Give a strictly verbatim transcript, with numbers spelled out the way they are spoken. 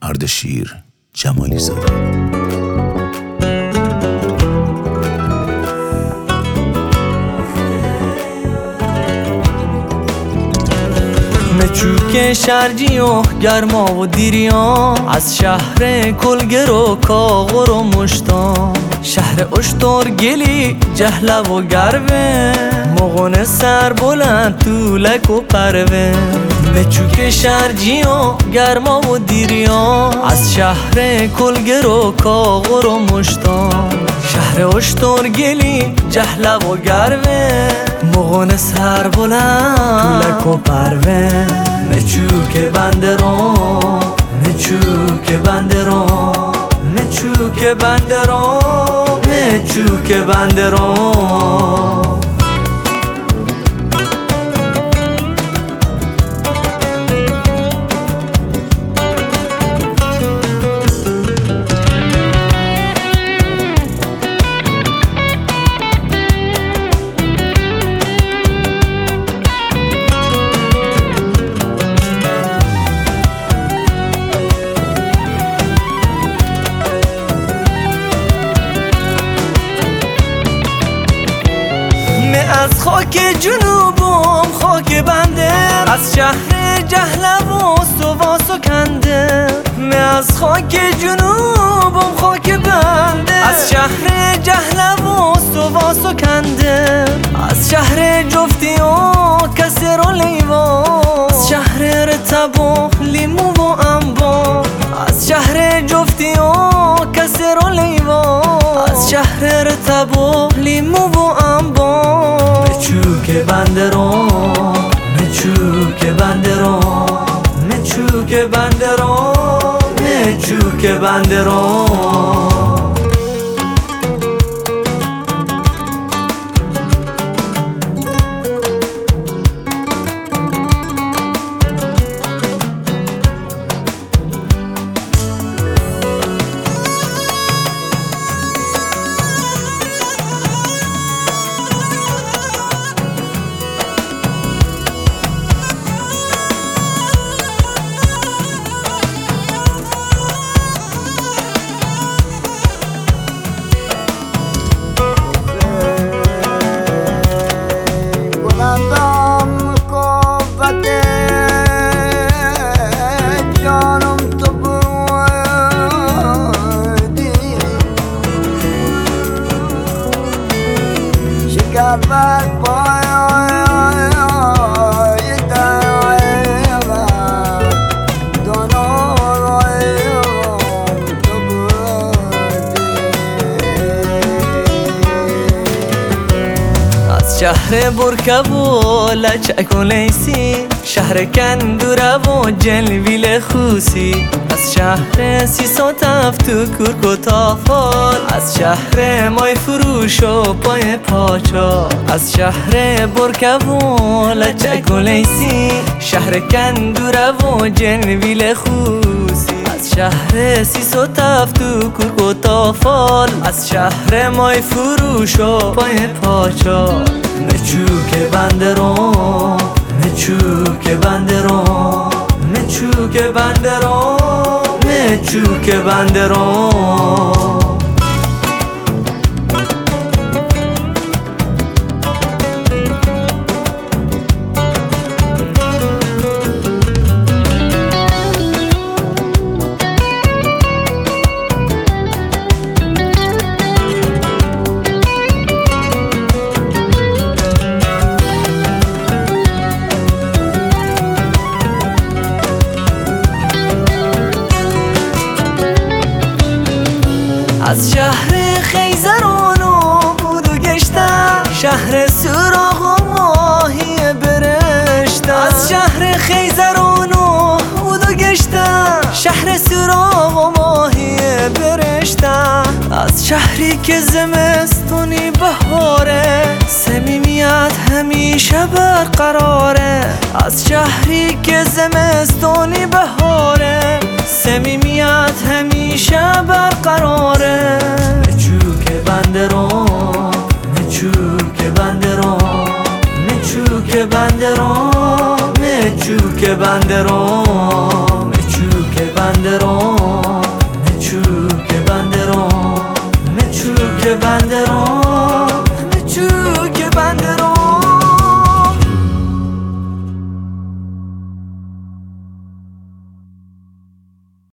اردشیر جمالی زاده. مچوک شرجی و گرما و دیریان، از شهر کلگر و کاغر و مشتان، شهر اشتر گلی جهله و گروه، مغن سر بلند طولک و پروه. مچوک شرجی و گرما و دیریان، از شهر کلگر و کاغر و مشتان، شهر اشتر گلی جهله و گروه، مغن سر بلند طولک و پروه. مچوک بندران، مچوک بندران، مچوک بندران، مچوک بندران. از خاک جنوبم خاک بنده، از شهر جهله و سواس و کنده. من از خاک جنوبم خاک بنده، از شهر جهله و سواس و کنده، از شهر جفتی و کسر و لیوان، از شهر رتب و لیمو و انبار، از شهر جفتی و کسر و لیوان، از شهر رتب و لیمو و انبار. مچوک بندران، مچوک بندران، مچوک بندران، مچوک بندران. شهر برکب و لچک و لیسی، شهر کندوره و جلویل خوسی، از شهر سیسا تفت و کرک و تافال، از شهر مای فروش و پای پاچا، از شهر برکب و لچک و لیسی، شهر کندوره و جلویل خوسی، از شهر سیسا تفت و کرک و تافال، از شهر مای فروش و پای پاچا. مچوک بندران، مچوک بندران، مچوک بندران، مچوک بندران. از شهر خیزران و بودو گشتم، شهر سراغ و ماهی برشتم، از شهر خیزران و بودو گشتم، شهر سراغ و ماهی برشتم، از شهری که زمستونی بهاره، صمیمیت همیشه برقراره، از شهری که زمستونی بهاره، صمیمیت همیشه برقراره. مچوک بندران، مچوک بندران، مچوک بندران، مچوک بندران، مچوک بندران.